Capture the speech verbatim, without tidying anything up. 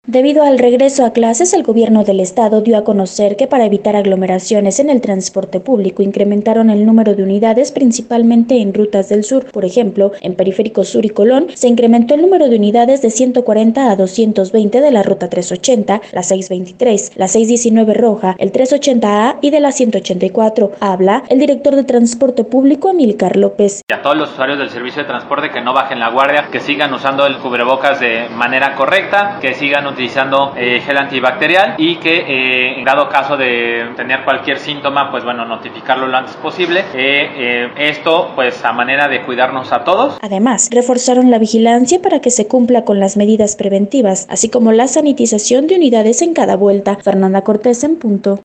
Debido al regreso a clases, el gobierno del estado dio a conocer que para evitar aglomeraciones en el transporte público incrementaron el número de unidades principalmente en rutas del sur. Por ejemplo, en Periférico Sur y Colón se incrementó el número de unidades de ciento cuarenta a doscientos veinte de la ruta trescientos ochenta, la seiscientos veintitrés, la seiscientos diecinueve Roja, el trescientos ochenta A y de la ciento ochenta y cuatro. Habla el director de Transporte Público, Amílcar López. A todos los usuarios del servicio de transporte que no bajen la guardia, que sigan usando el cubrebocas de manera correcta, que sigan utilizando eh, gel antibacterial y que eh, en dado caso de tener cualquier síntoma, pues bueno, notificarlo lo antes posible. Eh, eh, esto pues a manera de cuidarnos a todos. Además, reforzaron la vigilancia para que se cumpla con las medidas preventivas, así como la sanitización de unidades en cada vuelta. Fernanda Cortés en punto.